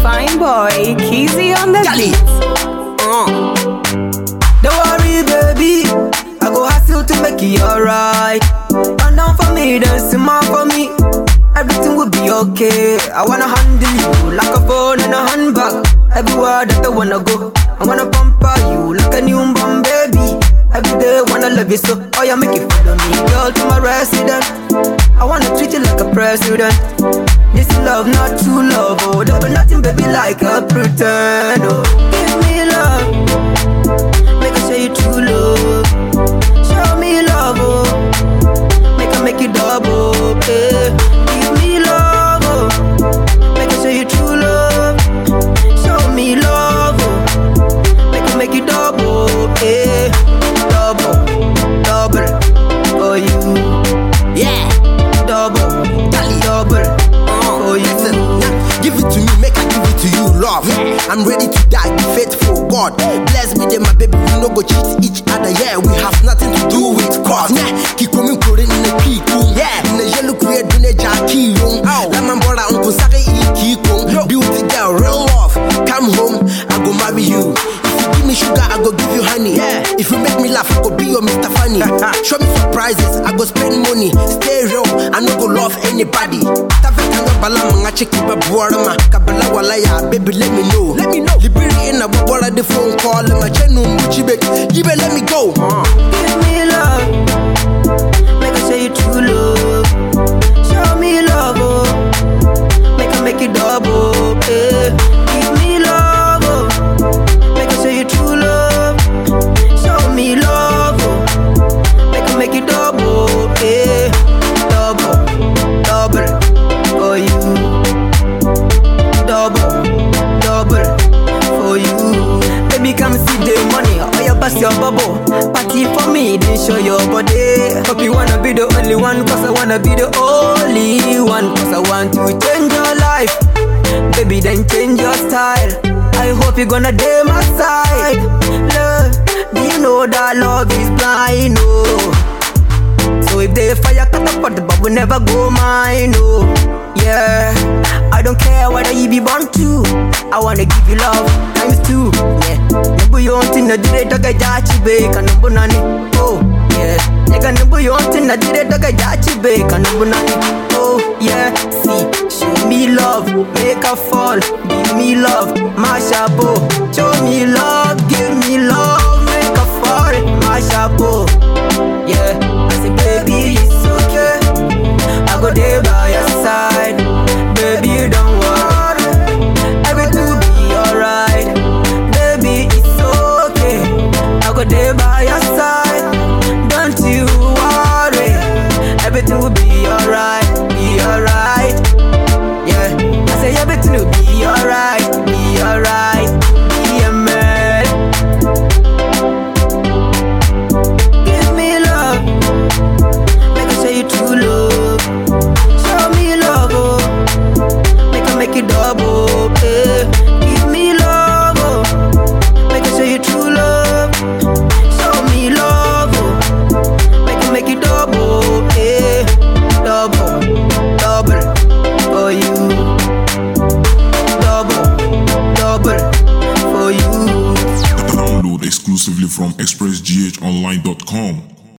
Fine boy, Kizzy on the beat. Don't worry, baby. I go hustle to make it alright. Turn down for me, then smile for me. Everything will be okay. I wanna handle you like a phone and a handbag. Everywhere that I wanna go, I wanna pamper you like a newborn baby. Every day wanna love you so, oh yeah, make it follow me, girl, to my resident. I wanna treat you like a president. This love, not true love, oh, there be nothing, baby, like a pretend. Oh, give me love, make I show you true love. Show me love, oh, make it double, eh. Give me love, oh, make I show you true love. Show me love, oh, make it double, eh. Double for you, Yeah, double for you. listen, give it to me, make I give it to you, love. I'm ready to die, be faithful, God. Bless me, then my baby, we no go cheat each other. Yeah, we have nothing to do with cause. Keep coming, pouring in the key, yeah. In the yellow create, in the jackie room. Lemon brother, Uncle Sari, beauty girl, real love. Come home, I go marry you. Give me sugar, I go give you honey. Yeah. If you make me laugh, I go be your Mr. Funny. Show me surprises, I go spend money. Stay real, I no go love anybody. Tafekanga bala manga cheki babuarama. Kabala walaya, baby let me know. Liberi in a bubora the phone call. My chenu muchibe, yibe let me go. Give me love, make I show you true love. Show me love, oh, make it double, eh. Give me love, oh, show you true love. Show me love, oh, make it double, eh. Double for you. Double for you. Baby, come see the money, or you bust your bubble. Party for me, then show your body. Hope you wanna be the only one, cause I wanna be the only one. Cause I want to change your life. Baby, then change your style. I hope you're gonna dare my side. Love, do you know that love is blind, oh. So if they fire cut up at the bubble never go mine, oh. Yeah, I don't care whether you be born to. I wanna give you love times two. Yeah, number you want in the day to get jachi bake and number nani. Oh, yeah, nigga number you want in the day to get jachi bake and number nani. Oh, yeah, see, show me love, make her fall. Give me love, my shabow, show me love.